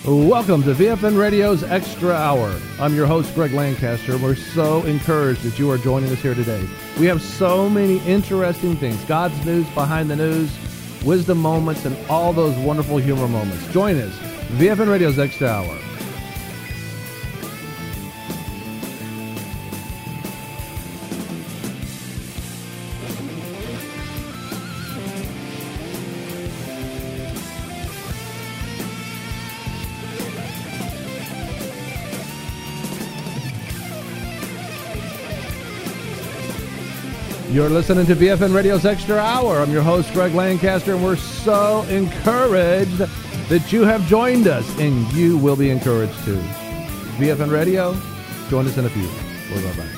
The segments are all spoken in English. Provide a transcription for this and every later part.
Welcome to VFN Radio's Extra Hour. I'm your host, Greg Lancaster. We're so encouraged that you are joining us here today. We have so many interesting things. God's news, behind the news, wisdom moments, and all those wonderful humor moments. Join us, VFN Radio's Extra Hour. You're listening to VFN Radio's Extra Hour. I'm your host, Greg Lancaster, and we're so encouraged that you have joined us, and you will be encouraged too. VFN Radio, join us in a few. We'll be right back.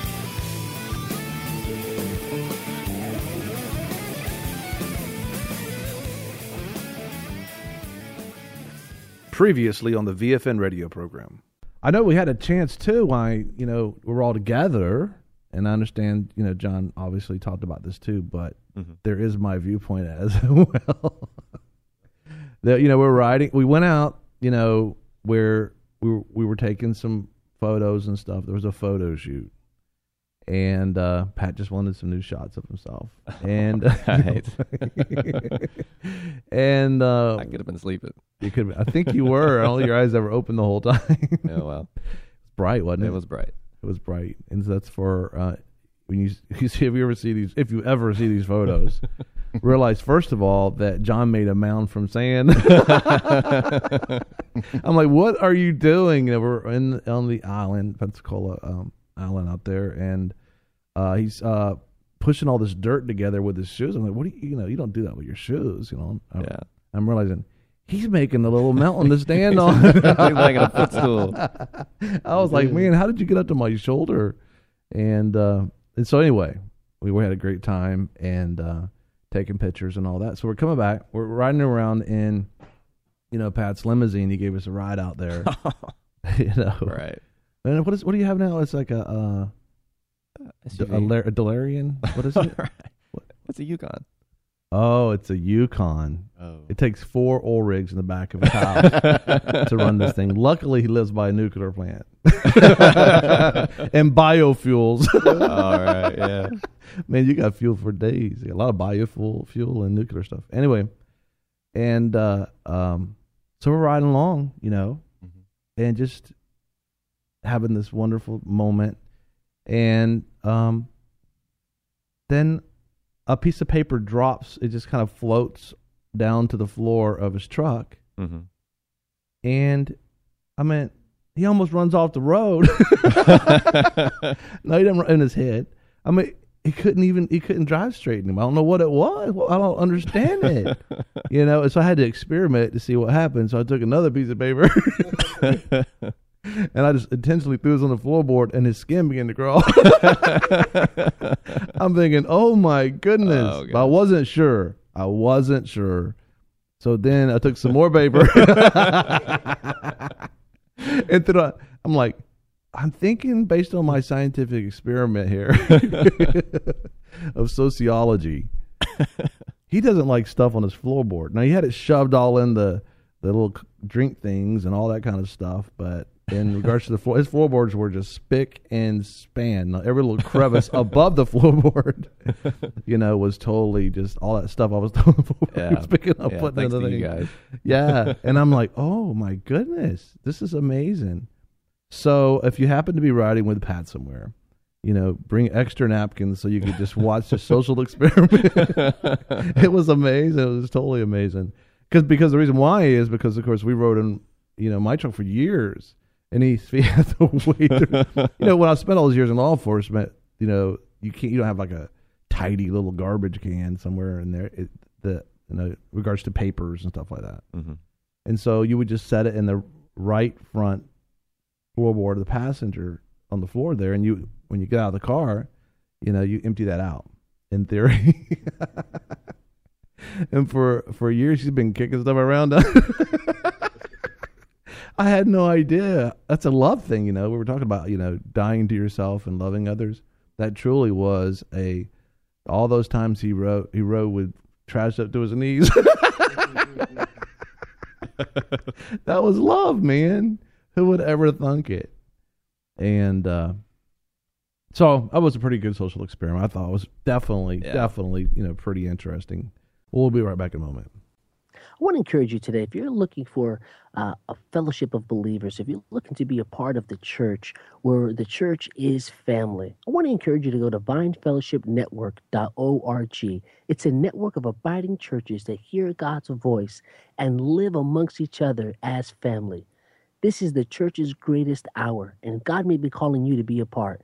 Previously on the VFN Radio program. I know we had a chance too, we're all together. And I understand, John obviously talked about this too, but there is my viewpoint as well. We're riding. We went out, where we were taking some photos and stuff. There was a photo shoot, and Pat just wanted some new shots of himself. And and I could have been sleeping. You could. I think you were. I don't think your eyes ever opened the whole time. Oh well, it's bright, wasn't it? It was bright. It was bright, and that's for when you see if you ever see these photos, realize first of all that John made a mound from sand. I'm like, what are you doing? We're on the island, Pensacola Island out there, and he's pushing all this dirt together with his shoes. I'm like, what do you don't do that with your shoes, Yeah. I'm realizing he's making a little mountain to stand on. He's making a footstool. I was like, man, how did you get up to my shoulder? And so anyway, we had a great time and taking pictures and all that. So we're coming back. We're riding around in, Pat's limousine. He gave us a ride out there. Right. And what do you have now? It's like a Delarian. What is it? Right. What's a Yukon? Oh, it's a Yukon. Oh. It takes 4 oil rigs in the back of his house to run this thing. Luckily, he lives by a nuclear plant. And biofuels. All right, yeah. Man, you got fuel for days. A lot of biofuel and nuclear stuff. Anyway, and so we're riding along, and just having this wonderful moment. And then a piece of paper drops. It just kind of floats down to the floor of his truck. Mm-hmm. And he almost runs off the road. No, he didn't run in his head. He couldn't drive straight anymore. I don't know what it was. I don't understand it. And so I had to experiment to see what happened. So I took another piece of paper and I just intentionally threw it on the floorboard, and his skin began to crawl. I'm thinking, oh my goodness. Oh, but I wasn't sure. So then I took some more paper and I'm like, I'm thinking based on my scientific experiment here of sociology, he doesn't like stuff on his floorboard. Now, he had it shoved all in the little drink things and all that kind of stuff, but in regards to the floor, his floorboards were just spick and span. Now, every little crevice above the floorboard, was totally just all that stuff I was throwing Yeah. picking up, Yeah, putting thanks in the to thing. you guys. Yeah, and I'm like, oh my goodness, this is amazing. So if you happen to be riding with Pat somewhere, bring extra napkins so you could just watch the social experiment. It was amazing. It was totally amazing. Because the reason why is because, of course, we rode in, my truck for years. And he had to wait through. When I spent all those years in law enforcement, you don't have like a tidy little garbage can somewhere in there, regards to papers and stuff like that. Mm-hmm. And so you would just set it in the right front floorboard of the passenger on the floor there, and when you get out of the car, you empty that out in theory. And for years she's been kicking stuff around. I had no idea. That's a love thing, we were talking about, dying to yourself and loving others. That truly was all those times he rode with trash up to his knees. That was love, man. Who would ever thunk it? And so that was a pretty good social experiment. I thought it was definitely, pretty interesting. We'll be right back in a moment. I want to encourage you today, if you're looking for a fellowship of believers, if you're looking to be a part of the church where the church is family, I want to encourage you to go to vinefellowshipnetwork.org. It's a network of abiding churches that hear God's voice and live amongst each other as family. This is the church's greatest hour, and God may be calling you to be a part.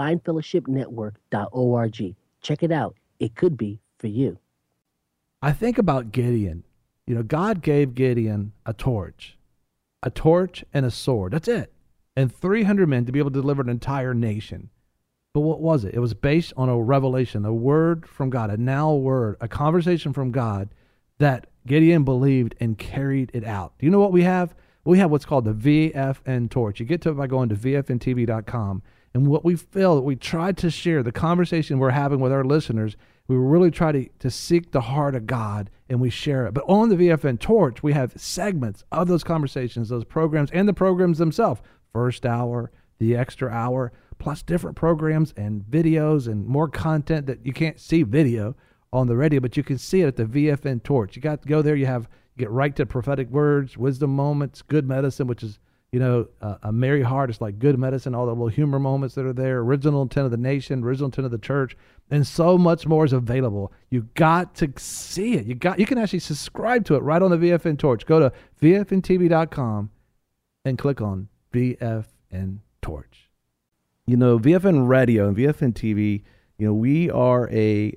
vinefellowshipnetwork.org. Check it out. It could be for you. I think about Gideon. God gave Gideon a torch and a sword. That's it. And 300 men to be able to deliver an entire nation. But what was it? It was based on a revelation, a word from God, a conversation from God that Gideon believed and carried it out. Do you know what we have? We have what's called the VFN torch. You get to it by going to VFNTV.com. And what we feel, we tried to share, the conversation we're having with our listeners, we really try to seek the heart of God, and we share it. But on the VFN Torch, we have segments of those conversations, those programs, and the programs themselves. First hour, the extra hour, plus different programs and videos and more content that you can't see video on the radio, but you can see it at the VFN Torch. You got to go there. You get right to prophetic words, wisdom moments, good medicine, which is a merry heart is like good medicine, all the little humor moments that are there, original intent of the nation, original intent of the church, and so much more is available. You got to see it. You can actually subscribe to it right on the VFN Torch. Go to VFNTV.com and click on VFN Torch. VFN Radio and VFN TV, we are a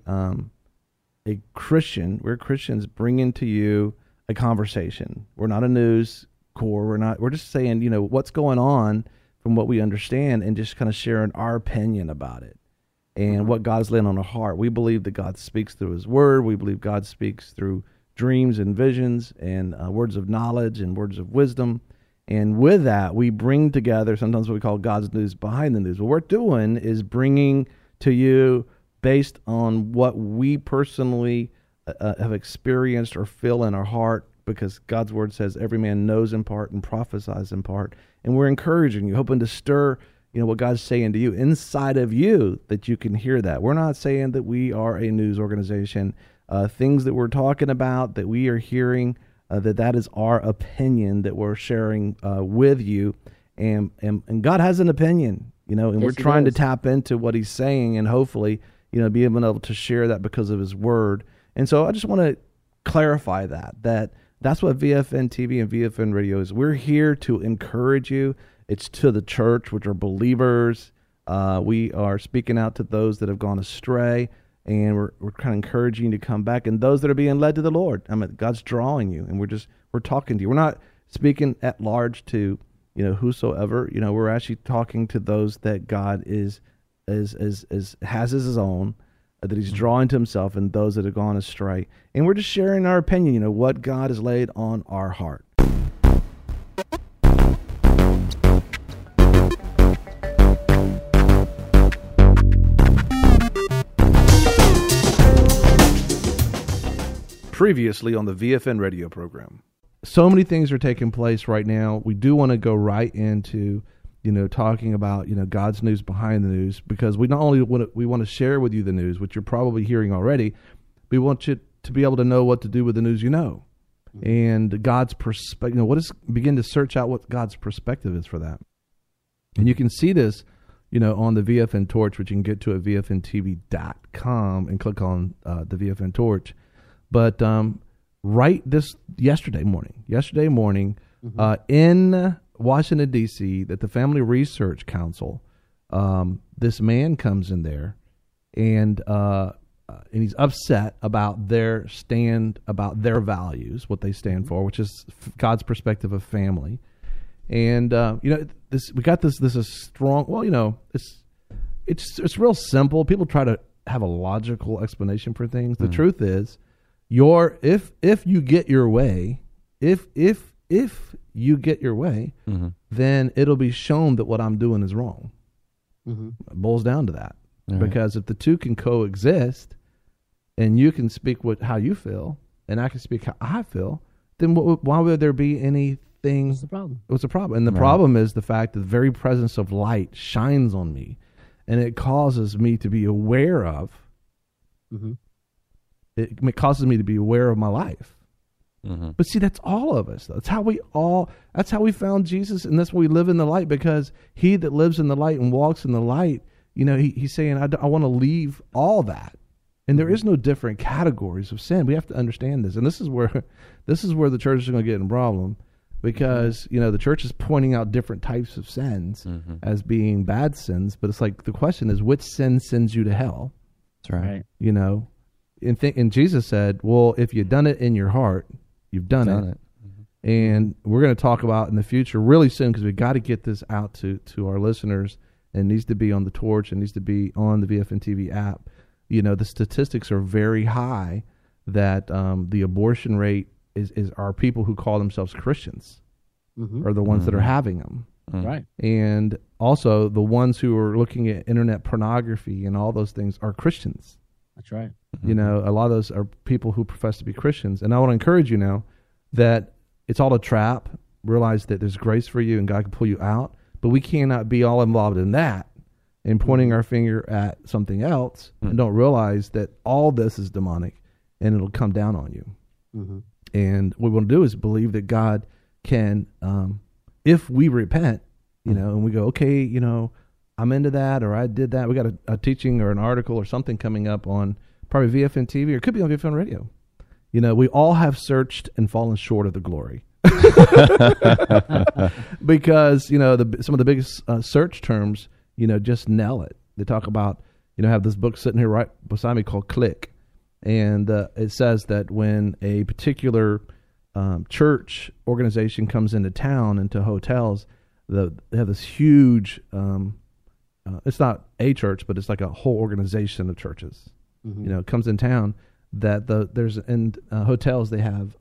Christian. We're Christians bringing to you a conversation. We're not a news core. We're just saying, what's going on from what we understand and just kind of sharing our opinion about it and what God's laying on our heart. We believe that God speaks through his word. We believe God speaks through dreams and visions and words of knowledge and words of wisdom. And with that, we bring together sometimes what we call God's news behind the news. What we're doing is bringing to you based on what we personally have experienced or feel in our heart, because God's word says every man knows in part and prophesies in part. And we're encouraging you, hoping to stir, what God's saying to you inside of you, that you can hear that. We're not saying that we are a news organization. Things that we're talking about, that we are hearing, that is our opinion that we're sharing with you. And God has an opinion, and yes, we're trying to tap into what he's saying and hopefully, be able to share that because of his word. And so I just want to clarify that's what VFN TV and VFN Radio is. We're here to encourage you. It's to the church, which are believers. We are speaking out to those that have gone astray, and we're kind of encouraging you to come back. And those that are being led to the Lord, God's drawing you, and we're talking to you. We're not speaking at large to whosoever. We're actually talking to those that God has as his own, that he's drawing to himself, and those that have gone astray. And we're just sharing our opinion, what God has laid on our heart. Previously on the VFN radio program. So many things are taking place right now. We do want to go right into talking about, God's news behind the news, because we not only want to share with you the news, which you're probably hearing already, we want you to be able to know what to do with the news and God's perspective. Begin to search out what God's perspective is for that. And you can see this, on the VFN Torch, which you can get to at VFNTV.com and click on the VFN Torch. But yesterday morning, in Washington, D.C., that the Family Research Council, this man comes in there and he's upset about their stand, about their values, what they stand for, which is God's perspective of family. And, we got this is strong, it's real simple. People try to have a logical explanation for things. The truth is, if you get your way, if you get your way, then it'll be shown that what I'm doing is wrong. It boils down to that. Because if the two can coexist, and you can speak how you feel, and I can speak how I feel, then why would there be anything? What's the problem? What's the problem? And the Right. problem is the fact that the very presence of light shines on me, and it causes me to be aware of. Mm-hmm. It causes me to be aware of my life. Mm-hmm. But see, that's all of us. That's how we found Jesus, and that's why we live in the light, because he that lives in the light and walks in the light, he's saying, I want to leave all that. And there is no different categories of sin. We have to understand this. And this is where the church is going to get in a problem, because, the church is pointing out different types of sins Mm-hmm. as being bad sins. But it's like, the question is, which sin sends you to hell? That's right. Right. And Jesus said, well, if you've done it in your heart, you've done it. And we're going to talk about in the future really soon, because we've got to get this out to our listeners, and it needs to be on the torch, and needs to be on the VFN TV app. The statistics are very high that the abortion rate are people who call themselves Christians Mm-hmm. are the ones that are Mhm. having them. Mm-hmm. Right. And also the ones who are looking at internet pornography and all those things are Christians. That's right. A lot of those are people who profess to be Christians. And I want to encourage you now that it's all a trap. Realize that there's grace for you and God can pull you out, but we cannot be all involved in that and pointing our finger at something else and don't realize that all this is demonic and it'll come down on you. Mm-hmm. And what we want to do is believe that God can, if we repent, and we go, okay, I'm into that, or I did that. We got a teaching or an article or something coming up on probably VFN TV, or it could be on VFN Radio. We all have searched and fallen short of the glory. Because, some of the biggest search terms, just nail it. They talk about, I have this book sitting here right beside me called Click. And it says that when a particular church organization comes into town, into hotels, they have this huge, it's not a church, but it's like a whole organization of churches, Mm-hmm. comes in town, that there's in hotels, they have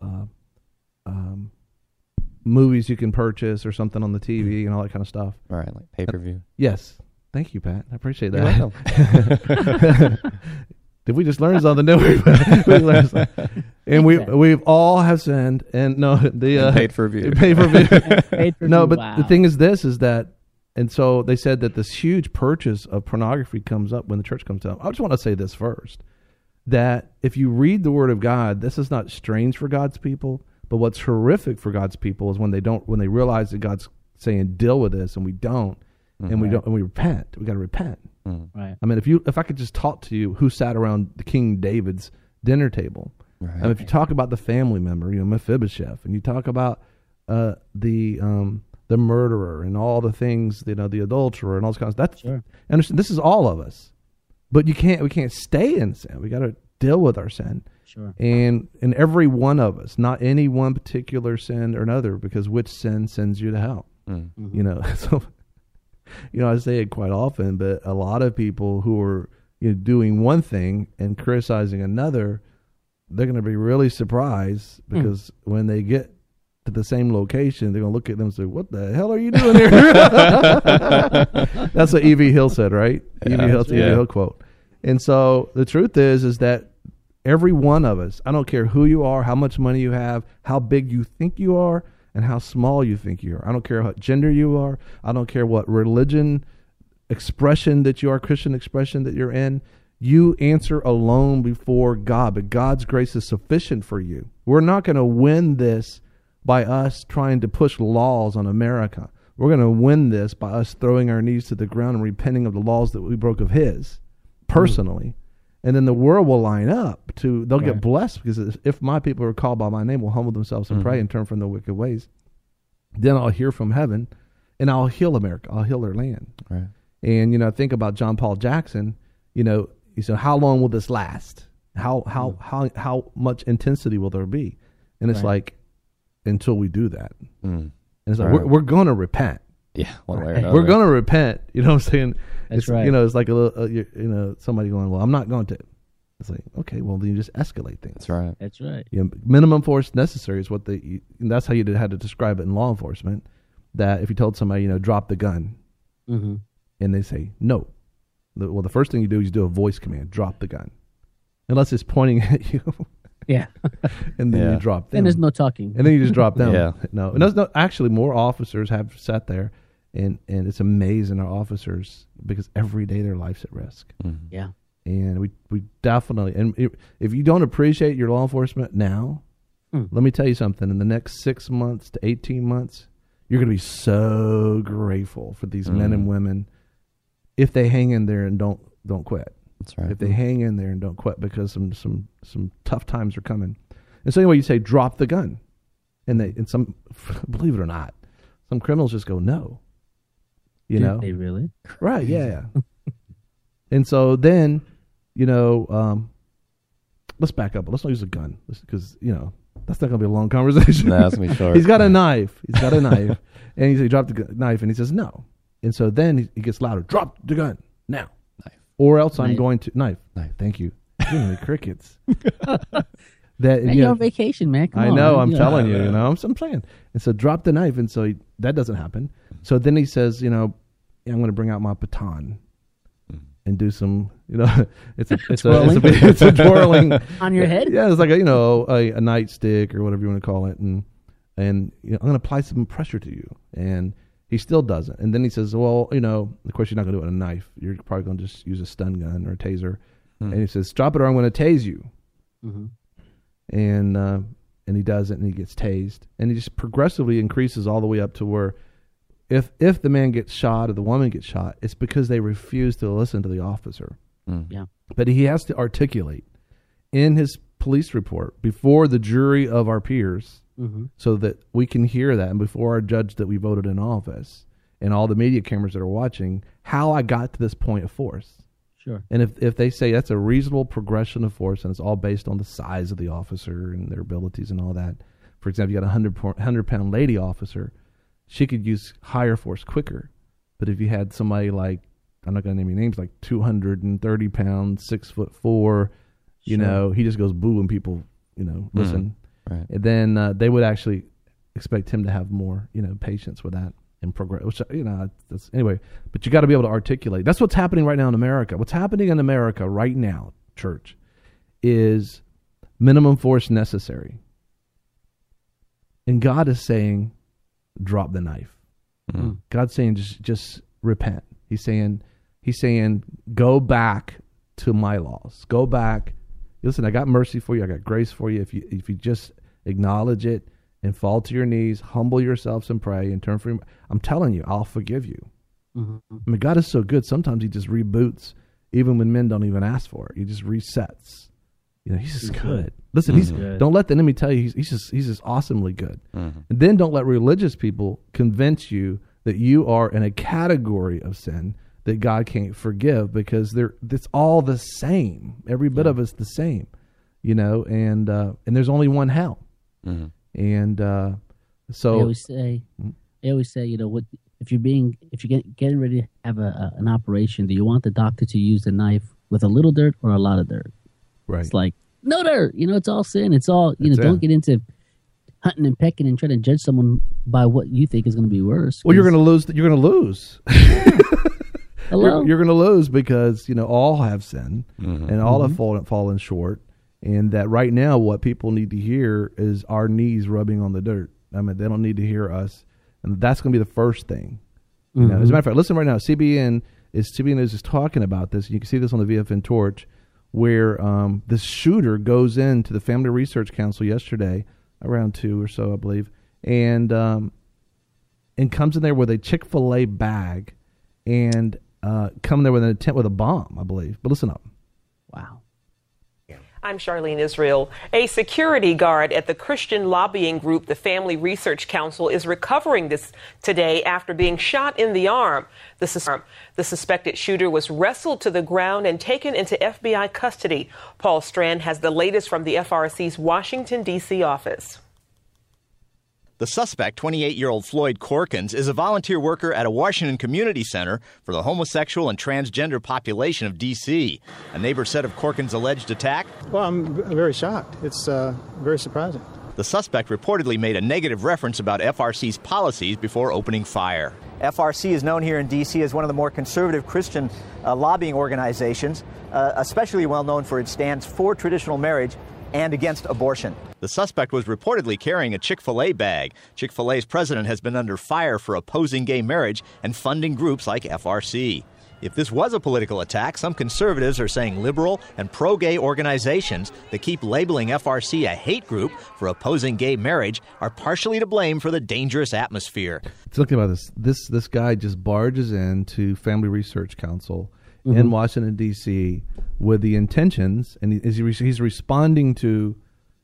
movies you can purchase or something on the TV and all that kind of stuff. Right, like pay-per-view. Yes. Thank you, Pat. I appreciate You're that. welcome. Did we just learn something new? We learned something. And we've all have sinned, and And paid for view. Paid for view. Paid for No, view, but wow. the thing is that, and so they said that this huge purchase of pornography comes up when the church comes down. I just want to say this first, that if you read the Word of God, this is not strange for God's people, but what's horrific for God's people is when they realize that God's saying deal with this, and we don't, and we don't, and we repent. We got to repent. Mm-hmm. Right. I mean, if I could just talk to you who sat around the King David's dinner table, Right. and if you talk about the family member, Mephibosheth, and you talk about the murderer and all the things, the adulterer and all those kinds of, that's Sure. understand. This is all of us, but we can't stay in sin. We got to deal with our sin, Sure. and every one of us, not any one particular sin or another, because which sin sends you to hell. Mm. Mm-hmm. So, I say it quite often, but a lot of people who are doing one thing and criticizing another, they're going to be really surprised, because when they get to the same location, they're going to look at them and say, "What the hell are you doing here?" That's what E.V. Hill said, right? Yeah, E.V. Hill, yeah. Hill quote. And so the truth is that every one of us, I don't care who you are, how much money you have, how big you think you are, and how small you think you are. I don't care what gender you are. I don't care what religion expression that you are, Christian expression that you're in. You answer alone before God, but God's grace is sufficient for you. We're not going to win this by us trying to push laws on America. We're going to win this by us throwing our knees to the ground and repenting of the laws that we broke of His personally. And then the world will line up they'll get Right. blessed, because if my people are called by my name will humble themselves and pray and turn from their wicked ways, then I'll hear from heaven and I'll heal America. I'll heal their land. Right. And, think about John Paul Jackson, he said, how long will this last? How much intensity will there be? And it's Right. like, until we do that. Mm. And it's like, Right. we're going to repent. Yeah, one way or Right. another. We're going to repent. You know what I'm saying? That's it's, right. It's like a little, somebody going, well, I'm not going to. It's like, okay, well, then you just escalate things. That's right. That's right. Minimum force necessary is what and that's how you had to describe it in law enforcement. That if you told somebody, drop the gun, Mm-hmm. and they say no, the first thing you do is you do a voice command, drop the gun, unless it's pointing at you. Yeah. And then you drop them. And there's no talking. And then you just drop them. Yeah. No. And there's no, actually, more officers have sat there, and it's amazing, our officers, because every day their life's at risk. Mm-hmm. Yeah. And we definitely, and if you don't appreciate your law enforcement now, let me tell you something. In the next 6 months to 18 months, you're going to be so grateful for these men and women if they hang in there and don't quit. That's right. If they hang in there and don't quit, because some tough times are coming. And so anyway, you say drop the gun, and some, believe it or not, some criminals just go no. You know, they really? right? Yeah. And so then, let's back up. Let's not use a gun, because that's not going to be a long conversation. No, that's going to be short. He's got a knife. And he dropped the knife, and he says no. And so then he gets louder. Drop the gun now. Knife. Or else I'm Knife. going to knife. Thank you. Giving me crickets. That Man, you're on vacation, man. Come I on, know. man. I'm telling you. I'm saying. And so drop the knife, and so that doesn't happen. So then he says, I'm going to bring out my baton and do some, it's a twirling on your head. Yeah, it's like a nightstick or whatever you want to call it, and I'm going to apply some pressure to you, and he still doesn't. And then he says, well, of course you're not going to do it with a knife. You're probably going to just use a stun gun or a taser. And he says, drop it or I'm going to tase you. Mm-hmm. And he does it, and he gets tased, and he just progressively increases all the way up to where if the man gets shot or the woman gets shot, it's because they refuse to listen to the officer. Yeah. But he has to articulate in his police report before the jury of our peers, so that we can hear that, and before our judge that we voted in office and all the media cameras that are watching, how I got to this point of force. Sure. And if they say that's a reasonable progression of force, and it's all based on the size of the officer and their abilities and all that. For example, you got a 100-pound lady officer, she could use higher force quicker. But if you had somebody like, I'm not going to name any names, like 230 pounds, 6'4", he just goes boo when people, listen. Right. And then they would actually expect him to have more, patience with that and progress. Which, that's, anyway. But you got to be able to articulate. That's what's happening right now in America. What's happening in America right now, church, is minimum force necessary. And God is saying, drop the knife. God's saying, just repent. He's saying, go back to my laws. Go back. Listen, I got mercy for you. I got grace for you. If you just acknowledge it and fall to your knees, humble yourselves and pray and turn from. I'm telling you, I'll forgive you. I mean, God is so good. Sometimes He just reboots, even when men don't even ask for it. He just resets. He's just good. Listen, don't let the enemy tell you he's just awesomely good. And then don't let religious people convince you that you are in a category of sin that God can't forgive, because it's all the same. Every bit of it's the same, and there's only one hell. And so I always say, if you're getting ready to have an operation, do you want the doctor to use the knife with a little dirt or a lot of dirt? Right. It's like, no dirt. It's all sin. It's all, don't get into hunting and pecking and trying to judge someone by what you think is going to be worse. Well, you're going to lose. You're going to lose. Hello? You're going to lose because, all have sinned and all have fallen short. And that right now what people need to hear is our knees rubbing on the dirt. I mean, they don't need to hear us. And that's going to be the first thing. As a matter of fact, listen right now. CBN is talking about this. You can see this on the VFN Torch, where this shooter goes into the Family Research Council yesterday, around 2 or so, I believe, and comes in there with a Chick-fil-A bag and come there with an intent with a bomb, I believe. But listen up. Wow. I'm Charlene Israel. A security guard at the Christian lobbying group, the Family Research Council, is recovering this today after being shot in the arm. The suspected shooter was wrestled to the ground and taken into FBI custody. Paul Strand has the latest from the FRC's Washington, D.C. office. The suspect, 28-year-old Floyd Corkins, is a volunteer worker at a Washington community center for the homosexual and transgender population of D.C. A neighbor said of Corkins' alleged attack, "Well, I'm very shocked. It's very surprising." The suspect reportedly made a negative reference about FRC's policies before opening fire. FRC is known here in D.C. as one of the more conservative Christian lobbying organizations, especially well known for its stance for traditional marriage and against abortion. The suspect was reportedly carrying a Chick-fil-A bag. Chick-fil-A's president has been under fire for opposing gay marriage and funding groups like FRC. If this was a political attack, some conservatives are saying liberal and pro-gay organizations that keep labeling FRC a hate group for opposing gay marriage are partially to blame for the dangerous atmosphere. Think about this. This guy just barges into Family Research Council in Washington, D.C. with the intentions, and he's responding to,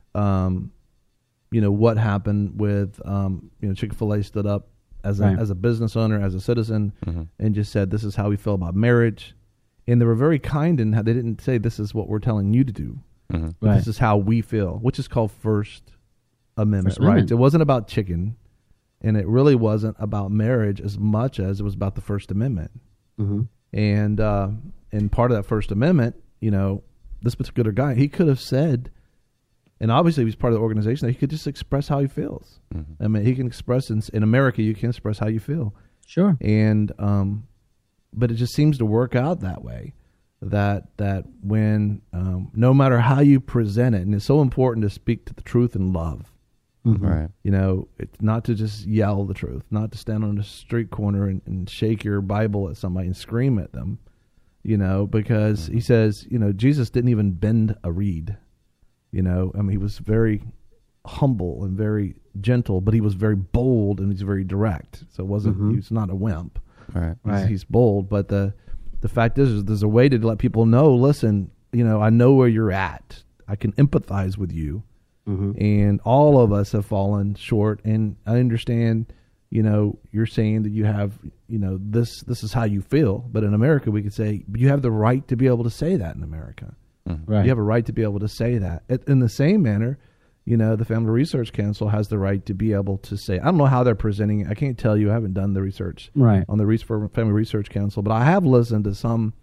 what happened with, Chick-fil-A stood up as a business owner, as a citizen, and just said, this is how we feel about marriage. And they were very kind in how they didn't say, this is what we're telling you to do. This is how we feel, which is called First Amendment, right? It wasn't about chicken, and it really wasn't about marriage as much as it was about the First Amendment. And part of that First Amendment, this particular guy, he could have said, and obviously he's part of the organization, that he could just express how he feels. I mean, he can express in America, you can express how you feel. Sure. And but it just seems to work out that way. That when no matter how you present it, and it's so important to speak to the truth in love. Right. It's not to just yell the truth, not to stand on a street corner and shake your Bible at somebody and scream at them. Because he says, Jesus didn't even bend a reed. He was very humble and very gentle, but he was very bold and he's very direct. So he's not a wimp. Right. He's bold, but the fact is there's a way to let people know, listen, I know where you're at. I can empathize with you. And all of us have fallen short. And I understand, you're saying that you have, this is how you feel. But in America, we could say, you have the right to be able to say that in America. Right. You have a right to be able to say that. In the same manner, the Family Research Council has the right to be able to say, I don't know how they're presenting it. I can't tell you. I haven't done the research on the Family Research Council, but I have listened to some,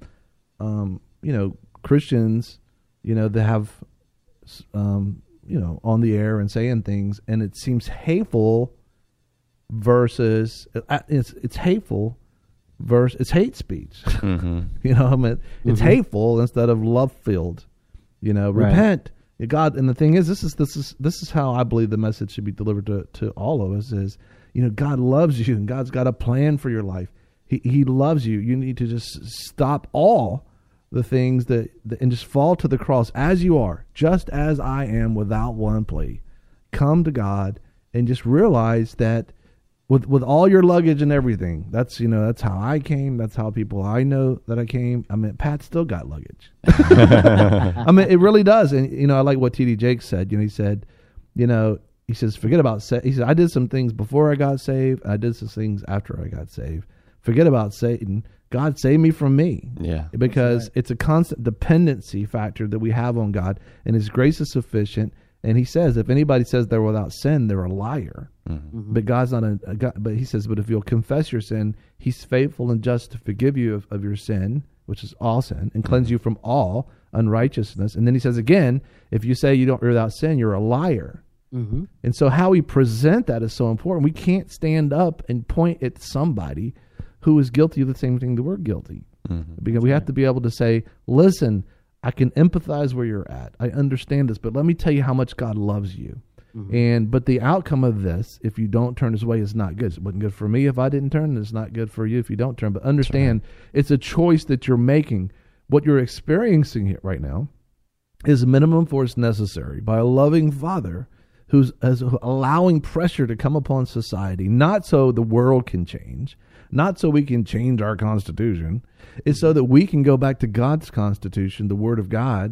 Christians, that have, on the air and saying things, and it seems hateful versus, it's hateful versus, it's hate speech. It's hateful instead of love-filled. Repent. God, and the thing is, this is how I believe the message should be delivered to all of us is, God loves you and God's got a plan for your life. He loves you. You need to just stop all the things and just fall to the cross as you are, just as I am, without one plea. Come to God and just realize that with all your luggage and everything, that's how I came. That's how people I know that I came. I mean, Pat still got luggage. I mean, it really does. And, I like what T.D. Jakes said. He said, he says, forget about, he said, I did some things before I got saved. I did some things after I got saved. Forget about Satan. God saved me from me. Yeah. Because it's a constant dependency factor that we have on God, and His grace is sufficient. And He says, if anybody says they're without sin, they're a liar. But God's not a God. But He says, but if you'll confess your sin, He's faithful and just to forgive you of your sin, which is all sin, and cleanse you from all unrighteousness. And then He says again, if you say you're without sin, you're a liar. And so how we present that is so important. We can't stand up and point at somebody who is guilty of the same thing that we're guilty. Because we have to be able to say, listen, I can empathize where you're at. I understand this, but let me tell you how much God loves you. But the outcome of this, if you don't turn His way, is not good. It wasn't good for me if I didn't turn, and it's not good for you if you don't turn. But understand, it's a choice that you're making. What you're experiencing here right now is minimum force necessary by a loving Father who's allowing pressure to come upon society, not so the world can change, not so we can change our Constitution. It's so that we can go back to God's Constitution, the Word of God,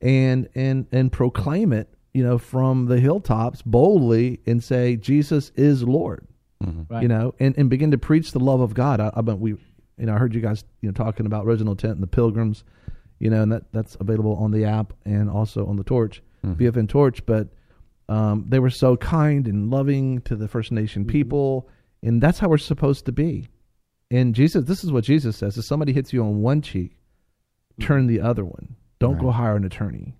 and proclaim it, from the hilltops boldly and say, Jesus is Lord, and begin to preach the love of God. I heard you guys, talking about Original Intent and the Pilgrims, and that's available on the app and also on the Torch, BFN Torch. But they were so kind and loving to the First Nation people, and that's how we're supposed to be. And this is what Jesus says: if somebody hits you on one cheek, turn the other one. Don't go hire an attorney.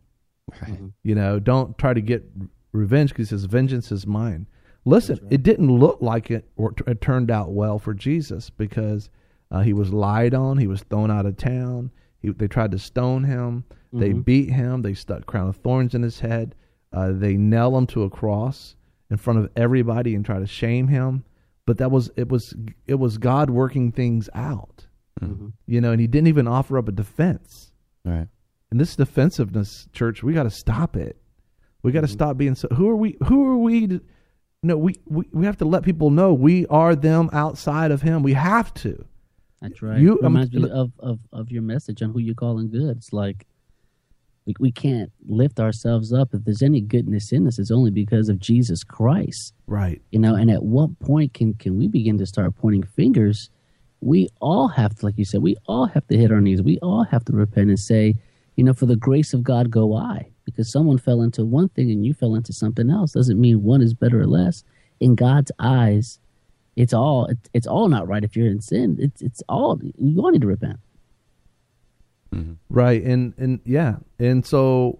Don't try to get revenge, because He says, vengeance is mine. Listen, it didn't look like it turned out well for Jesus, because he was lied on. He was thrown out of town. They tried to stone Him. They beat him. They stuck crown of thorns in his head. They nail him to a cross in front of everybody and try to shame him. But it was God working things out, and he didn't even offer up a defense. Right. And this defensiveness, church, we got to stop it. We got to stop being so. Who are we? We have to let people know we are them outside of Him. We have to. That's right. Reminds me of your message on who you're calling good. It's like we can't lift ourselves up. If there's any goodness in us, it's only because of Jesus Christ. Right. And at what point can we begin to start pointing fingers? We all have to, like you said, we all have to hit our knees. We all have to repent and say, for the grace of God go I. Because someone fell into one thing and you fell into something else doesn't mean one is better or less. In God's eyes, it's all not right if you're in sin. It's all, you all need to repent. Mm-hmm. Right. And so,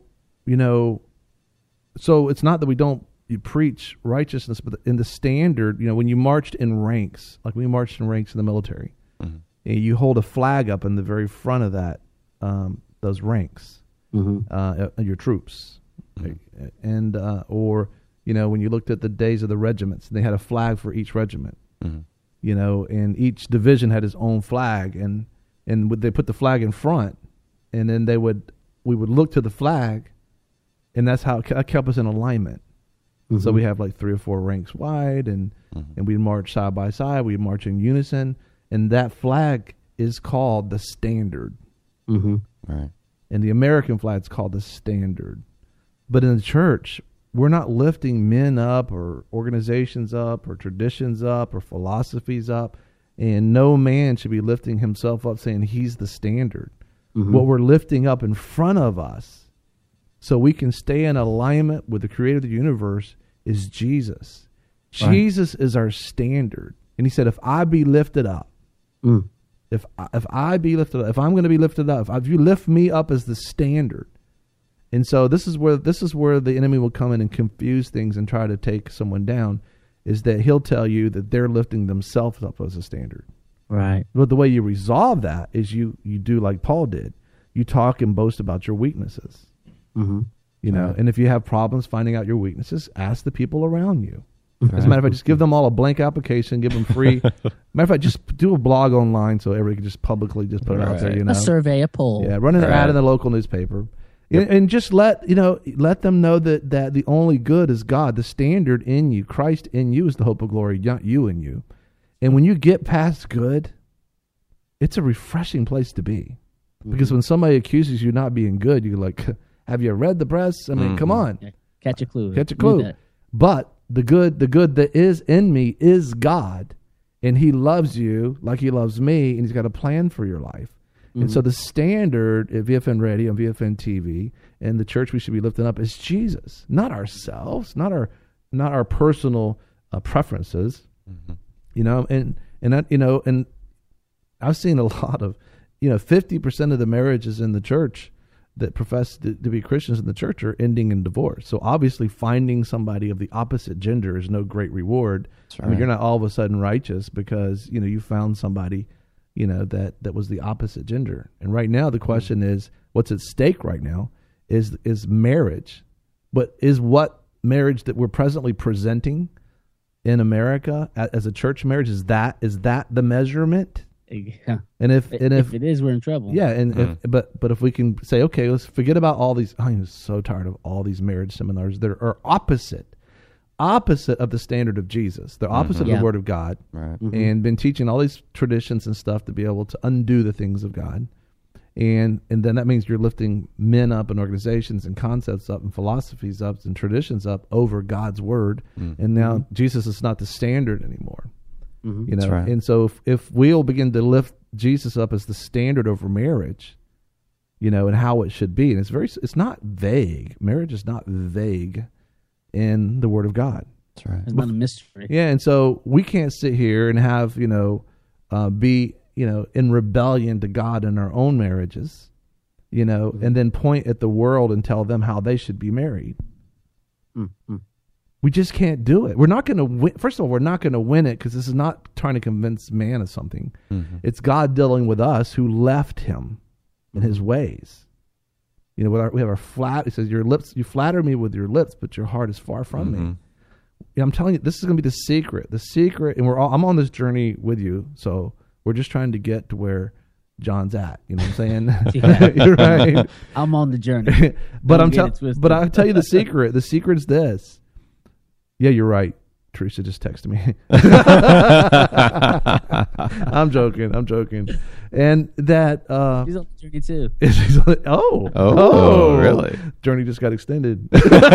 so it's not that we don't preach righteousness, but in the standard, when you marched in ranks, like we marched in ranks in the military, and you hold a flag up in the very front of that, those ranks. Your troops, and or when you looked at the days of the regiments, they had a flag for each regiment, and each division had its own flag, and they put the flag in front, and then we would look to the flag, and that's how it kept us in alignment. So we have like 3 or 4 ranks wide, and we march side by side, we march in unison, and that flag is called the standard. Right. And the American flag is called the standard. But in the church, we're not lifting men up or organizations up or traditions up or philosophies up. And no man should be lifting himself up saying he's the standard. What we're lifting up in front of us so we can stay in alignment with the creator of the universe is Jesus. Right. Jesus is our standard. And he said, if I be lifted up, If I be lifted up, if I'm going to be lifted up, if you lift me up as the standard, and so this is where the enemy will come in and confuse things and try to take someone down, is that he'll tell you that they're lifting themselves up as a standard. Right. But the way you resolve that is you do like Paul did. You talk and boast about your weaknesses. And if you have problems finding out your weaknesses, ask the people around you. As a matter of fact, just give them all a blank application, give them free. Matter of fact, just do a blog online so everybody can just publicly just put it out there. A survey, a poll. Yeah, run an ad in the local newspaper, and just let them know that the only good is God, the standard in you, Christ in you is the hope of glory, not you in you. And when you get past good, it's a refreshing place to be, because when somebody accuses you not being good, you're like, have you read the press? I mean, come on, catch a clue. Catch a clue. But the good that is in me is God, and He loves you like He loves me, and He's got a plan for your life. And so the standard at VFN Radio and VFN TV and the church we should be lifting up is Jesus, not ourselves, not our personal preferences. And I've seen a lot of 50% of the marriages in the church that profess to be Christians in the church are ending in divorce. So obviously finding somebody of the opposite gender is no great reward. Right. I mean, you're not all of a sudden righteous because, you found somebody, that was the opposite gender. And right now the question is, what's at stake right now is marriage. But is what marriage that we're presently presenting in America as a church marriage, is that the measurement? Yeah. And if it is, we're in trouble. Yeah, and but if we can say, okay, let's forget about all these. I'm so tired of all these marriage seminars that are opposite of the standard of Jesus. They're opposite of the Word of God, right? And been teaching all these traditions and stuff to be able to undo the things of God, and then that means you're lifting men up and organizations and concepts up and philosophies up and traditions up over God's Word, and now Jesus is not the standard anymore. That's right. And so if we'll begin to lift Jesus up as the standard over marriage, and how it should be, and it's not vague. Marriage is not vague in the Word of God. That's right. It's not a mystery. Yeah, and so we can't sit here and have be in rebellion to God in our own marriages, and then point at the world and tell them how they should be married. We just can't do it. We're not going to win. First of all, we're not going to win it because this is not trying to convince man of something. It's God dealing with us who left Him in His ways. You know, we have our flat. He says, "Your lips, you flatter me with your lips, but your heart is far from me." Yeah, I'm telling you, this is going to be the secret. The secret, and I'm on this journey with you. So we're just trying to get to where John's at. You know what I'm saying? You're right. I'm on the journey. But I'll tell you the secret. The secret is this. Yeah, you're right. Teresa just texted me. I'm joking. And that she's on the journey too. Really? Journey just got extended.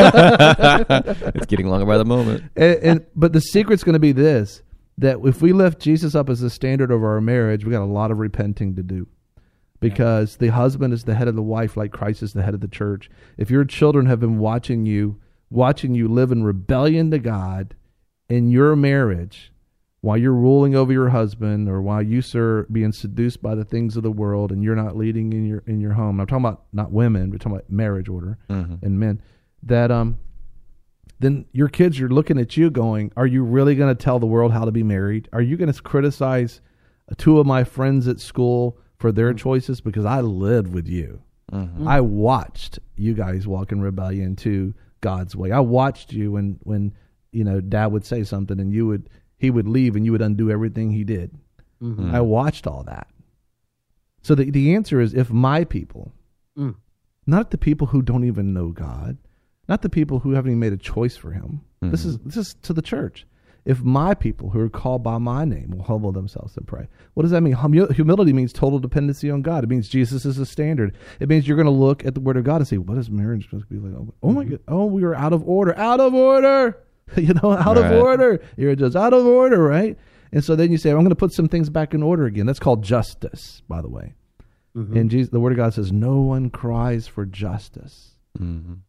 It's getting longer by the moment. But the secret's going to be this: that if we lift Jesus up as the standard of our marriage, we got a lot of repenting to do. Because the husband is the head of the wife, like Christ is the head of the church. If your children have been watching you live in rebellion to God in your marriage, while you're ruling over your husband, or while you, sir, being seduced by the things of the world, and you're not leading in your home. I'm talking about not women, but talking about marriage order and men. That then your kids are looking at you, going, "Are you really going to tell the world how to be married? Are you going to criticize two of my friends at school for their choices? Because I lived with you. I watched you guys walk in rebellion to God's way. I watched you when you know, Dad would say something and he would leave and you would undo everything he did. I watched all that." So the answer is, if my people, not the people who don't even know God, not the people who haven't even made a choice for him. This is to the church. If my people who are called by my name will humble themselves and pray. What does that mean? Humility means total dependency on God. It means Jesus is the standard. It means you're going to look at the Word of God and say, what is marriage supposed to be like? Oh my God. Oh, we are out of order. Out of order. You know, out of order. You're just out of order, right? And so then you say, I'm going to put some things back in order again. That's called justice, by the way. And Jesus, the Word of God says, no one cries for justice. And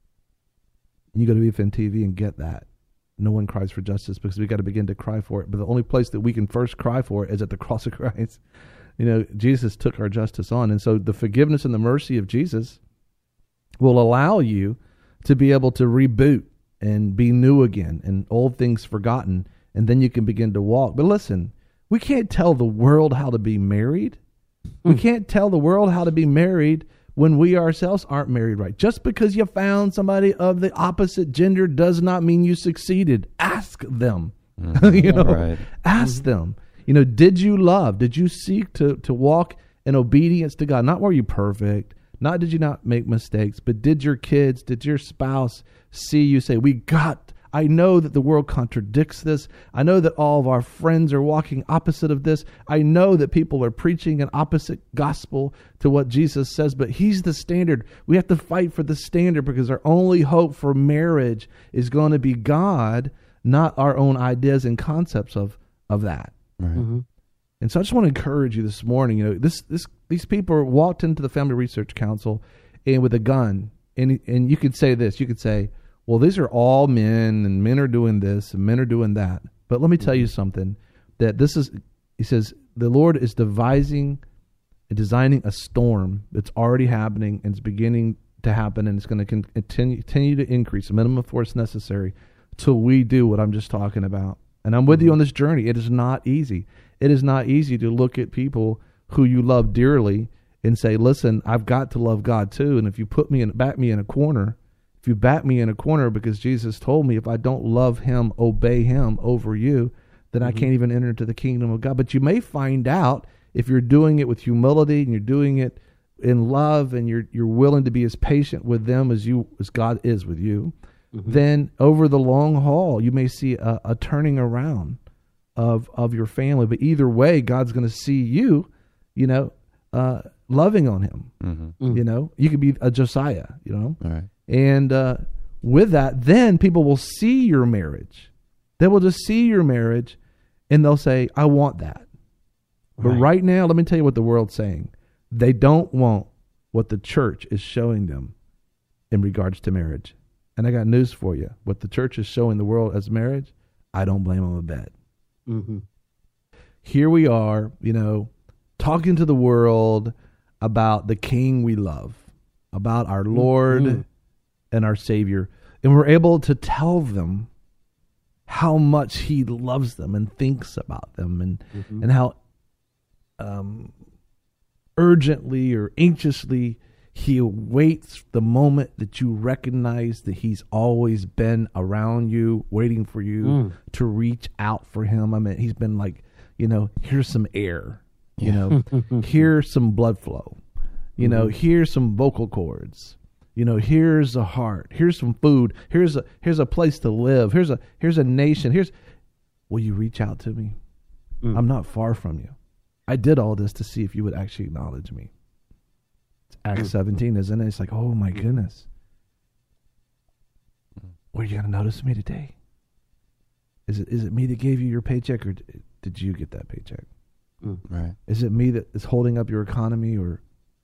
you go to BFN TV and get that. No one cries for justice, because we got to begin to cry for it. But the only place that we can first cry for it is at the cross of Christ. You know, Jesus took our justice on. And so the forgiveness and the mercy of Jesus will allow you to be able to reboot and be new again, and old things forgotten. And then you can begin to walk. But listen, we can't tell the world how to be married. We can't tell the world how to be married when we ourselves aren't married right. Just because you found somebody of the opposite gender does not mean you succeeded. Ask them. You know, ask them. You know, did you love? Did you seek to walk in obedience to God? Not were you perfect? Not did you not make mistakes? But did your kids, did your spouse see you say, I know that the world contradicts this. I know that all of our friends are walking opposite of this. I know that people are preaching an opposite gospel to what Jesus says, but he's the standard. We have to fight for the standard, because our only hope for marriage is going to be God, not our own ideas and concepts of that. Right. And so I just want to encourage you this morning. You know, these people walked into the Family Research Council and with a gun, and you could say this. You could say, well, these are all men, and men are doing this, and men are doing that. But let me tell you something, that he says, the Lord is designing a storm that's already happening, and it's beginning to happen, and it's going to continue to increase, the minimum force necessary, till we do what I'm just talking about. And I'm with you on this journey. It is not easy. It is not easy to look at people who you love dearly and say, listen, I've got to love God too, and if you back me in a corner, because Jesus told me if I don't love him, obey him over you, then I can't even enter into the kingdom of God. But you may find out, if you're doing it with humility and you're doing it in love, and you're willing to be as patient with them as God is with you, then over the long haul, you may see a turning around of your family. But either way, God's going to see you, loving on him. You know, you could be a Josiah, All right. And with that, then people will see your marriage. They will just see your marriage, and they'll say, I want that. But right now, let me tell you what the world's saying. They don't want what the church is showing them in regards to marriage. And I got news for you. What the church is showing the world as marriage, I don't blame them a bit. Here we are, talking to the world about the King we love, about our Lord and our Savior. And we're able to tell them how much he loves them and thinks about them, and how urgently or anxiously He waits the moment that you recognize that he's always been around you, waiting for you to reach out for him. I mean, he's been like, here's some air, here's some blood flow, here's some vocal cords, here's a heart, here's some food, here's a place to live, here's a nation, will you reach out to me? I'm not far from you. I did all this to see if you would actually acknowledge me. It's Acts 17, isn't it? It's like, oh my goodness. Were you going to notice me today? Is it me that gave you your paycheck, or did you get that paycheck? Right. Is it me that is holding up your economy, or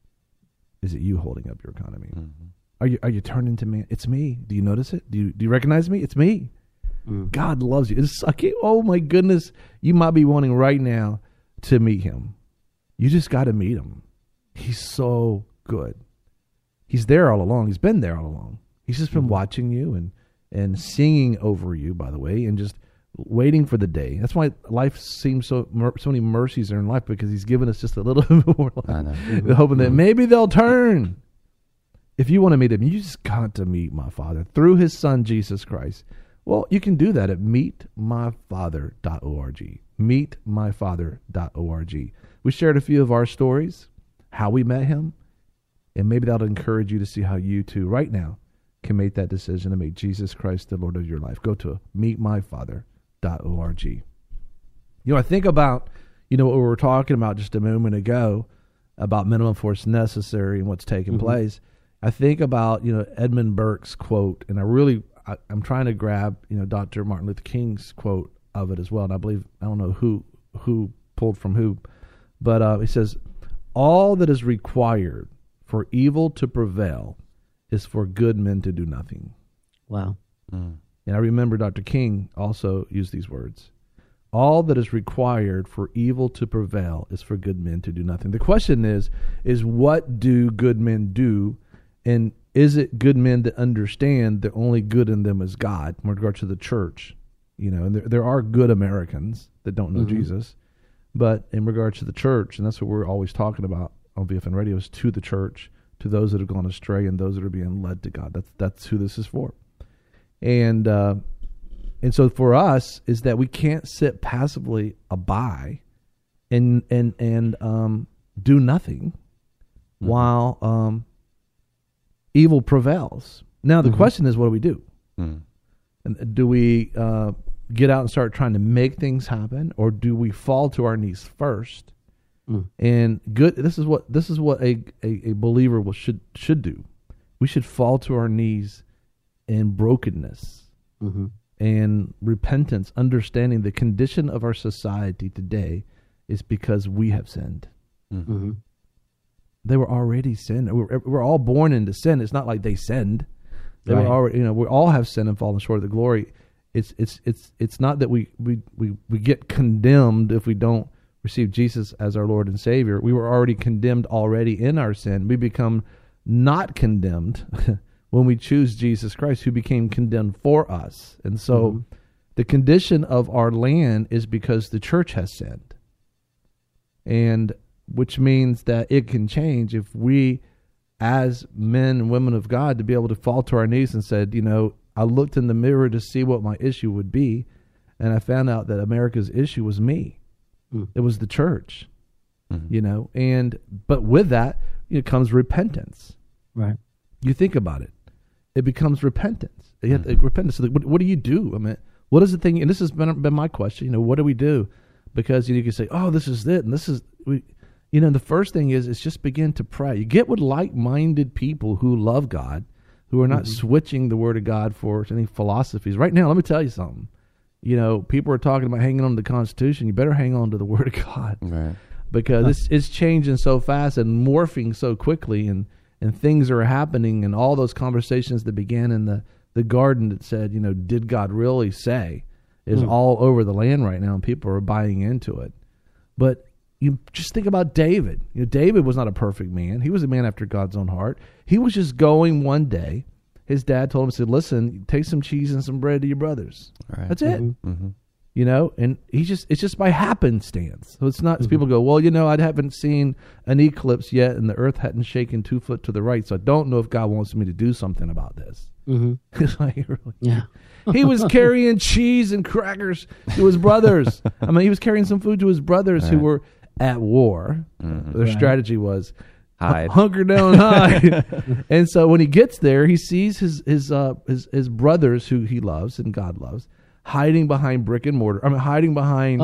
is it you holding up your economy? Mm-hmm. Are you turning to me? It's me. Do you notice it? Do you recognize me? It's me. God loves you. Oh my goodness. You might be wanting right now to meet him. You just got to meet him. He's so good. He's there all along. He's been there all along. He's just been watching you and singing over you, by the way, and just waiting for the day. That's why life seems so many mercies are in life, because he's given us just a little bit more life. I know. Hoping that maybe they'll turn. If you want to meet him, you just got to meet my Father through his Son, Jesus Christ. Well, you can do that at meetmyfather.org. Meetmyfather.org. We shared a few of our stories, how we met him, and maybe that'll encourage you to see how you too, right now, can make that decision to make Jesus Christ the Lord of your life. Go to meetmyfather.org. I think about, what we were talking about just a moment ago about minimum force necessary and what's taking place. I think about, Edmund Burke's quote, and I'm trying to grab, Dr. Martin Luther King's quote of it as well. And I don't know who pulled from who, but he says, all that is required for evil to prevail is for good men to do nothing. Wow. And I remember Dr. King also used these words. All that is required for evil to prevail is for good men to do nothing. The question is what do good men do? And is it good men that understand the only good in them is God in regard to the church? And there are good Americans that don't know Jesus, but in regard to the church, and that's what we're always talking about on VFN Radio, is to the church, to those that have gone astray and those that are being led to God. That's who this is for. And so for us is that we can't sit passively by and do nothing while evil prevails. Now the question is, what do we do? And do we get out and start trying to make things happen, or do we fall to our knees first? And this is what a believer should do. We should fall to our knees in brokenness and repentance, understanding the condition of our society today is because we have sinned. They were already sinned. We're all born into sin. It's not like they sinned. They were already, we all have sinned and fallen short of the glory. It's not that we get condemned if we don't receive Jesus as our Lord and Savior. We were already condemned already in our sin. We become not condemned when we choose Jesus Christ, who became condemned for us. And so the condition of our land is because the church has sinned. And which means that it can change if we, as men and women of God, to be able to fall to our knees and said, I looked in the mirror to see what my issue would be, and I found out that America's issue was me. It was the church, but with that, comes repentance. Right. You think about it. It becomes repentance. You have to, repentance. So what do you do? I mean, what is the thing? And this has been my question, what do we do? Because you can say, oh, this is it, and this is, the first thing is just begin to pray. You get with like-minded people who love God, who are not switching the Word of God for any philosophies. Right now, let me tell you something. People are talking about hanging on to the Constitution. You better hang on to the Word of God. Right. Because it's changing so fast and morphing so quickly, and things are happening, and all those conversations that began in the garden that said, did God really say, is all over the land right now, and people are buying into it. But you just think about David. David was not a perfect man. He was a man after God's own heart. He was just going one day. His dad told him, said, listen, take some cheese and some bread to your brothers. Right. That's it. you know, and it's just by happenstance. So it's not, so people go, well, you know, I haven't seen an eclipse yet and the earth hadn't shaken 2 foot to the right. So I don't know if God wants me to do something about this. It's like, really? Yeah. He was carrying cheese and crackers to his brothers. I mean, he was carrying some food to his brothers who were at war. Their strategy was hide, hunker down, hide. And so when he gets there, he sees his brothers who he loves and God loves hiding behind brick and mortar. I mean, hiding behind.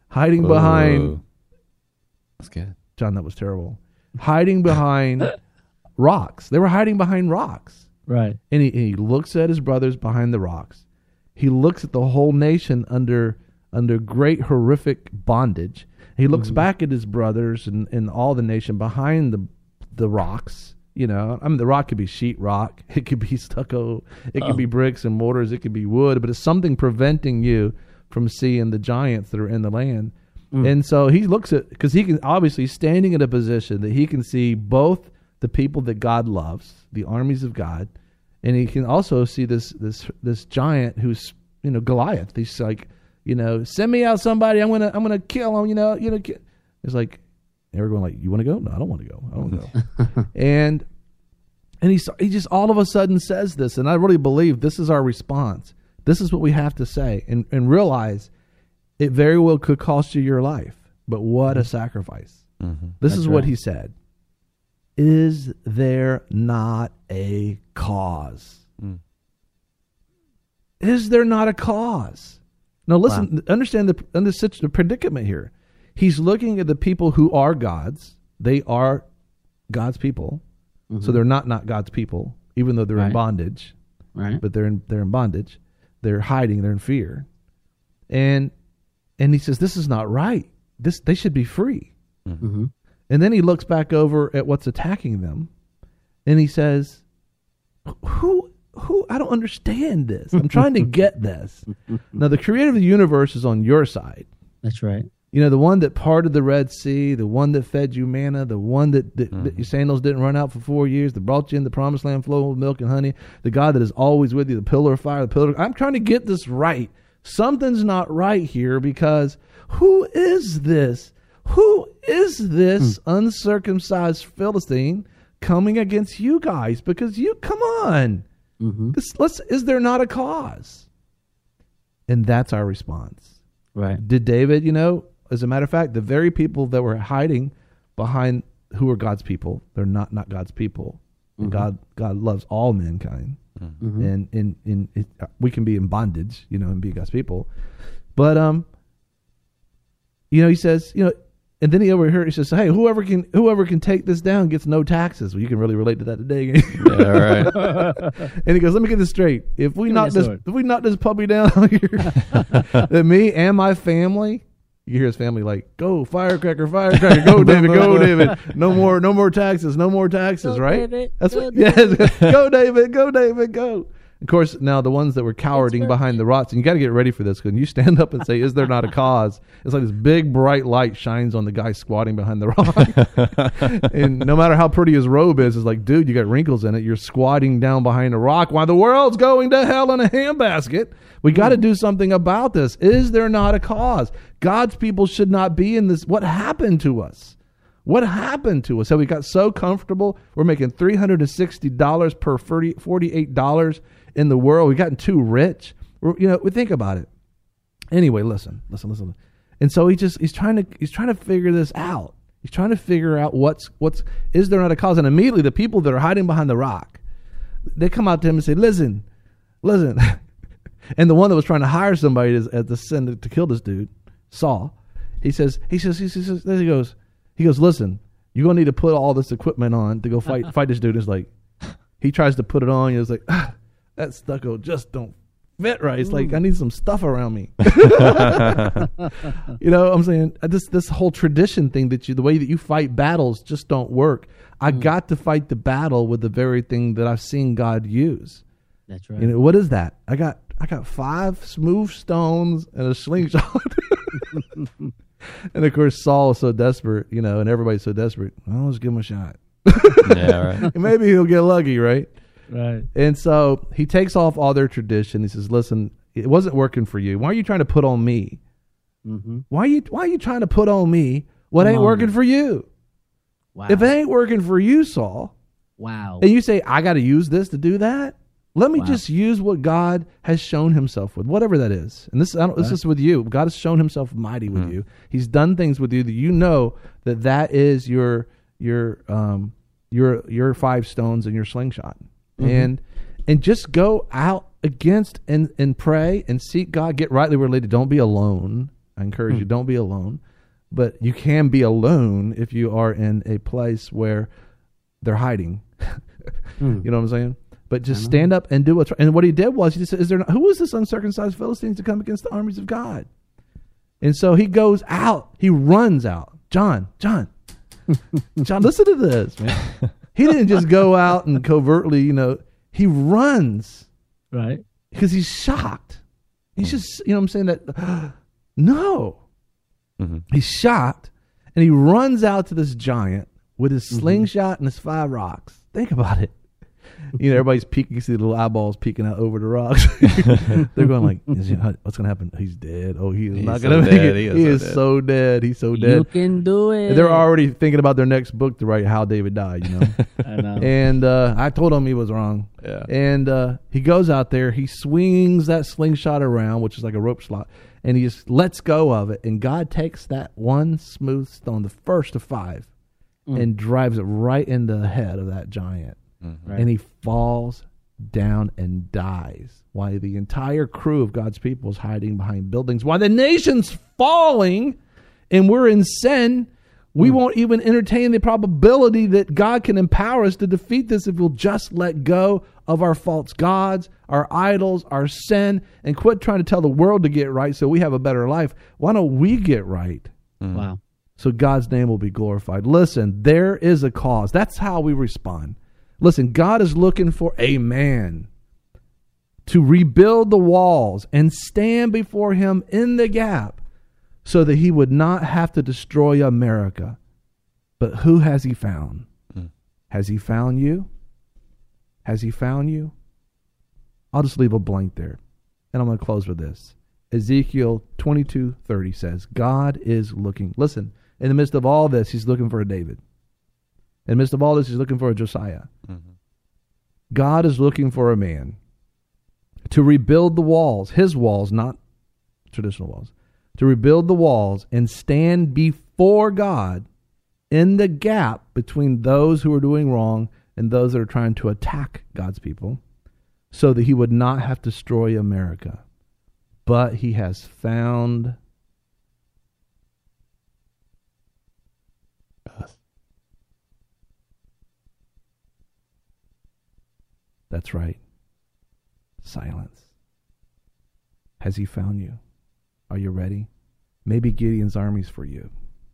That's good, John. That was terrible. Hiding behind rocks. They were hiding behind rocks. Right. And he looks at his brothers behind the rocks. He looks at the whole nation under great horrific bondage. He looks back at his brothers and all the nation behind the rocks. You know, I mean, the rock could be sheetrock, it could be stucco, it could be bricks and mortars, it could be wood, but it's something preventing you from seeing the giants that are in the land. And so he looks at, because he can obviously standing in a position that he can see both the people that God loves, the armies of God, and he can also see this giant who's, you know, Goliath. He's like, you know, send me out somebody. I'm gonna kill him. You know. It's like everyone like, you want to go? No, I don't want to go. I don't want to go. and he just all of a sudden says this, and I really believe this is our response. This is what we have to say, and realize it very well could cost you your life. But what a sacrifice! This is what he said. Is there not a cause? Is there not a cause? Now listen, understand the predicament here. He's looking at the people who are God's. They are God's people. So they're not God's people, even though they're in bondage. Right. But they're in bondage. They're hiding, they're in fear. And he says, this is not right. They should be free. And then he looks back over at what's attacking them, and he says, who I don't understand this. I'm trying to get this. Now, the creator of the universe is on your side. That's right. You know, the one that parted the Red Sea, the one that fed you manna, the one that your sandals didn't run out for 4 years, that brought you in the promised land flowing with milk and honey, the God that is always with you, the pillar of fire, the pillar. I'm trying to get this right. Something's not right here, because who is this? Who is this uncircumcised Philistine coming against you guys? Because come on. Is there not a cause? And that's our response. Right. Did David, you know, as a matter of fact, the very people that were hiding behind, who are God's people, they're not God's people. And God loves all mankind. And we can be in bondage, you know, and be God's people. But, you know, he says, you know, and then he overheard, he says, hey, whoever can take this down gets no taxes. Well, you can really relate to that today. Yeah, right. And he goes, let me get this straight. If we knock this puppy down here, then me and my family, you hear his family like, go, firecracker, go, David, go, David. No more taxes, Go, right? David. That's Go, what, yes. Go, David, go. Of course, now the ones that were cowering behind the rocks, and you got to get ready for this, because when you stand up and say, is there not a cause? It's like this big bright light shines on the guy squatting behind the rock. And no matter how pretty his robe is, it's like, dude, you got wrinkles in it. You're squatting down behind a rock while the world's going to hell in a handbasket. We got to do something about this. Is there not a cause? God's people should not be in this. What happened to us? What happened to us? Have we got so comfortable? We're making $360 per $48 in the world. We've gotten too rich. We think about it. Anyway, listen. And so he's trying to figure this out. He's trying to figure out what's is there not a cause? And immediately the people that are hiding behind the rock, they come out to him and say, listen. And the one that was trying to hire somebody to kill this dude, Saul, he goes, listen, you're going to need to put all this equipment on to go fight this dude. It's like, he tries to put it on. He's like, that stucco just don't fit right. It's like, I need some stuff around me. You know what I'm saying? This whole tradition thing the way that you fight battles just don't work. I got to fight the battle with the very thing that I've seen God use. That's right. You know, what is that? I got 5 smooth stones and a slingshot. And of course, Saul is so desperate, you know, and everybody's so desperate. Well, let's give him a shot. Yeah, right. And maybe he'll get lucky, right? Right. And so he takes off all their tradition. He says, listen, it wasn't working for you. Why are you trying to put on me Mm-hmm. Why are you trying to put on me what ain't working for you? Wow. If it ain't working for you, Saul, wow, and you say, I got to use this to do that, let me just use what God has shown himself with, whatever that is. And this is with you. God has shown himself mighty with you. He's done things with you that you know that is your 5 stones and your slingshot. And just go out against and pray and seek God. Get rightly related. Don't be alone. I encourage you, don't be alone. But you can be alone if you are in a place where they're hiding. You know what I'm saying? But just stand up and do what's right. And what he did was, he just said, who is this uncircumcised Philistine to come against the armies of God? And so he goes out. He runs out. John, listen to this, man. He didn't just go out and covertly, he runs. Right. Because he's shocked. He's just, I'm saying that, no. He's shocked, and he runs out to this giant with his slingshot and his 5 rocks. Think about it. Everybody's peeking. You see the little eyeballs peeking out over the rocks. They're going like, what's going to happen? He's dead. Oh, he's not going to make it. He is so dead. He's so dead. You can do it. And they're already thinking about their next book to write, How David Died, I know. And I told him he was wrong. Yeah. And he goes out there. He swings that slingshot around, which is like a rope slot, and he just lets go of it. And God takes that one smooth stone, the first of 5, and drives it right into the head of that giant. Right. And he falls down and dies while the entire crew of God's people is hiding behind buildings. While the nation's falling and we're in sin, we won't even entertain the probability that God can empower us to defeat this if we'll just let go of our false gods, our idols, our sin, and quit trying to tell the world to get right so we have a better life. Why don't we get right? Wow. So God's name will be glorified. Listen, there is a cause. That's how we respond. Listen, God is looking for a man to rebuild the walls and stand before him in the gap so that he would not have to destroy America. But who has he found? Has he found you? Has he found you? I'll just leave a blank there. And I'm going to close with this. Ezekiel 22:30 says, God is looking. Listen, in the midst of all this, he's looking for a David. In the midst of all this, he's looking for a Josiah. God is looking for a man to rebuild the walls, his walls, not traditional walls, to rebuild the walls and stand before God in the gap between those who are doing wrong and those that are trying to attack God's people so that he would not have to destroy America. But he has found us. That's right. Silence. Has he found you? Are you ready? Maybe Gideon's army's for you.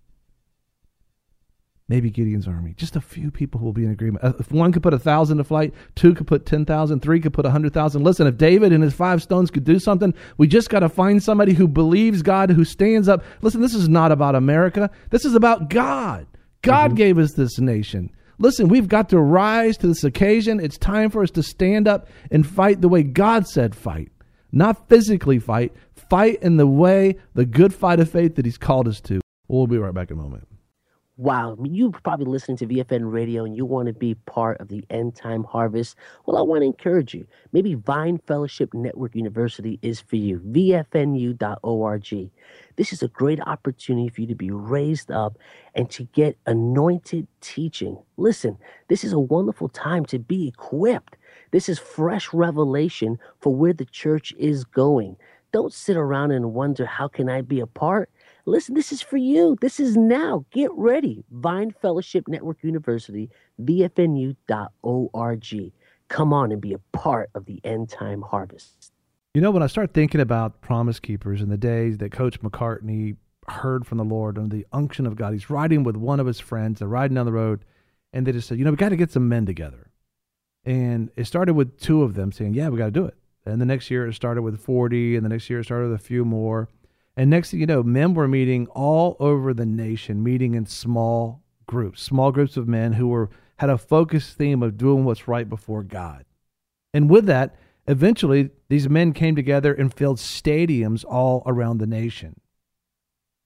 Maybe Gideon's army. Just a few people who will be in agreement. If one could put 1,000 to flight, 2 could put 10,000, 3 could put 100,000. Listen, if David and his 5 stones could do something, we just got to find somebody who believes God, who stands up. Listen, this is not about America. This is about God. God gave us this nation. Listen, we've got to rise to this occasion. It's time for us to stand up and fight the way God said fight. Not physically fight. Fight in the way, the good fight of faith that he's called us to. We'll be right back in a moment. Wow, you're probably listening to VFN Radio and you want to be part of the end time harvest. Well, I want to encourage you. Maybe Vine Fellowship Network University is for you. VFNU.org. This is a great opportunity for you to be raised up and to get anointed teaching. Listen, this is a wonderful time to be equipped. This is fresh revelation for where the church is going. Don't sit around and wonder, how can I be a part? Listen, this is for you. This is now. Get ready. Vine Fellowship Network University, VFNU.org. Come on and be a part of the end time harvest. When I start thinking about Promise Keepers in the days that Coach McCartney heard from the Lord under the unction of God, he's riding with one of his friends. They're riding down the road, and they just said, we got to get some men together. And it started with 2 of them saying, yeah, we got to do it. And the next year it started with 40, and the next year it started with a few more. And next thing you know, men were meeting all over the nation, meeting in small groups of men who had a focused theme of doing what's right before God. And with that, eventually, these men came together and filled stadiums all around the nation.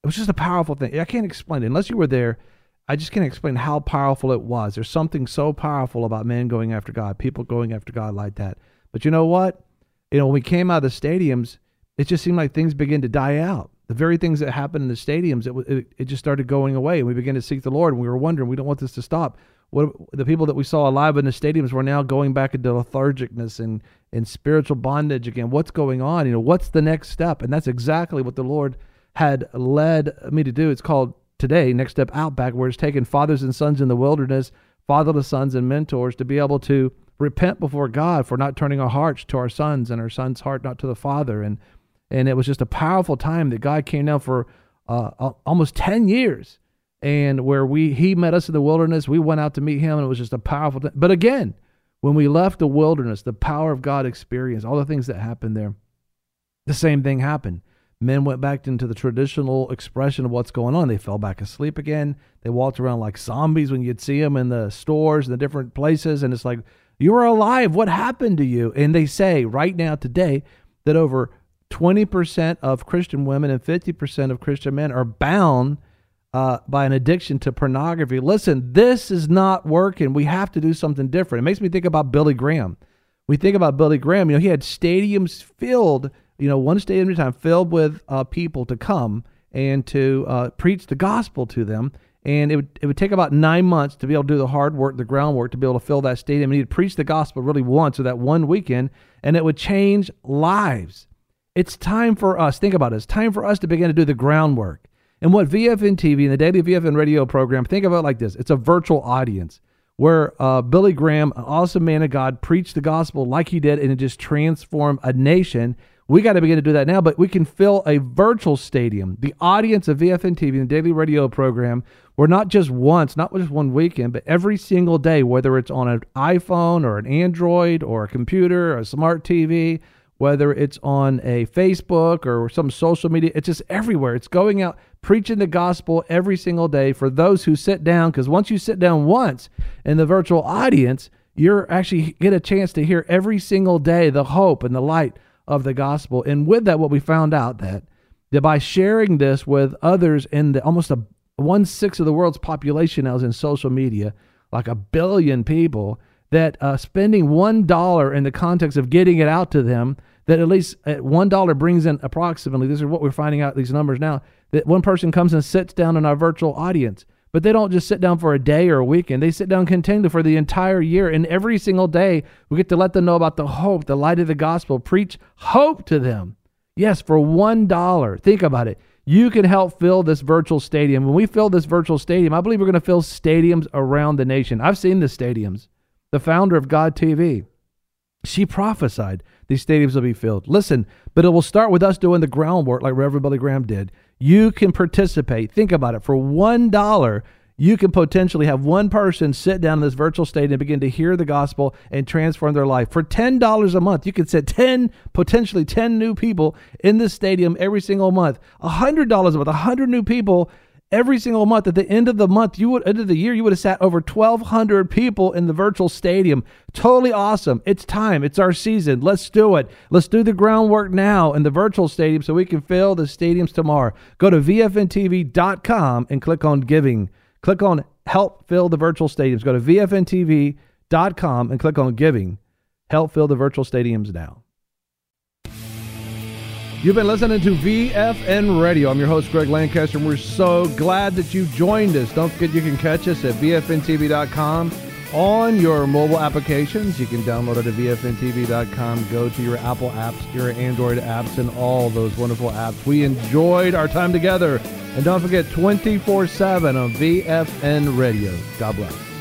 was just a powerful thing. I can't explain it. Unless you were there, I just can't explain how powerful it was. There's something so powerful about men going after God, people going after God like that. But you know what? When we came out of the stadiums, it just seemed like things began to die out. The very things that happened in the stadiums, it just started going away. And we began to seek the Lord, and we were wondering, we don't want this to stop. The people that we saw alive in the stadiums were now going back into lethargicness and spiritual bondage again. What's going on? What's the next step? And that's exactly what the Lord had led me to do. It's called today, Next Step Outback, where it's taken fathers and sons in the wilderness, fatherless sons and mentors, to be able to repent before God for not turning our hearts to our sons and our son's heart not to the Father. And it was just a powerful time that God came down for almost 10 years, and where he met us in the wilderness. We went out to meet him, and it was just a powerful thing. But again, when we left the wilderness, the power of God experience, all the things that happened there, the same thing happened. Men went back into the traditional expression of what's going on. They fell back asleep again. They walked around like zombies when you'd see them in the stores and the different places. And it's like, you were alive. What happened to you? And they say right now today that over 20% of Christian women and 50% of Christian men are bound by an addiction to pornography. Listen, this is not working. We have to do something different. It makes me think about Billy Graham. We think about Billy Graham. He had stadiums filled, one stadium at a time, filled with people to come and to preach the gospel to them. And it would take about 9 months to be able to do the hard work, the groundwork, to be able to fill that stadium. And he'd preach the gospel really once, or that one weekend, and it would change lives. It's time for us, think about it, it's time for us to begin to do the groundwork. And what VFN TV and the Daily VFN radio program, think of it like this. It's a virtual audience where Billy Graham, an awesome man of God, preached the gospel like he did, and it just transformed a nation. We got to begin to do that now, but we can fill a virtual stadium. The audience of VFN TV and the Daily radio program, were not just once, not just one weekend, but every single day, whether it's on an iPhone or an Android or a computer or a smart TV, whether it's on a Facebook or some social media, it's just everywhere. It's going out, preaching the gospel every single day for those who sit down, because once you sit down once in the virtual audience, you're actually get a chance to hear every single day the hope and the light of the gospel. And with that, what we found out that by sharing this with others in the almost 1/6 of the world's population now is in social media, like 1 billion people, that spending $1 in the context of getting it out to them, that at least $1 brings in approximately, this is what we're finding out, these numbers now, that one person comes and sits down in our virtual audience. But they don't just sit down for a day or a weekend. They sit down continually for the entire year. And every single day, we get to let them know about the hope, the light of the gospel, preach hope to them. Yes, for $1. Think about it. You can help fill this virtual stadium. When we fill this virtual stadium, I believe we're going to fill stadiums around the nation. I've seen the stadiums. The founder of God TV, she prophesied these stadiums will be filled. Listen, but it will start with us doing the groundwork like Reverend Billy Graham did. You can participate. Think about it. For $1, you can potentially have one person sit down in this virtual stadium and begin to hear the gospel and transform their life. For $10 a month, you can sit potentially 10 new people in this stadium every single month. $100 a month, 100 new people every single month. At the end of the month, end of the year, you would have sat over 1,200 people in the virtual stadium. Totally awesome. It's time. It's our season. Let's do it. Let's do the groundwork now in the virtual stadium so we can fill the stadiums tomorrow. Go to VFNTV.com and click on giving. Click on help fill the virtual stadiums. Go to VFNTV.com and click on giving. Help fill the virtual stadiums now. You've been listening to VFN Radio. I'm your host, Greg Lancaster, and we're so glad that you joined us. Don't forget you can catch us at VFNTV.com on your mobile applications. You can download it at VFNTV.com. Go to your Apple apps, your Android apps, and all those wonderful apps. We enjoyed our time together. And don't forget, 24/7 on VFN Radio. God bless.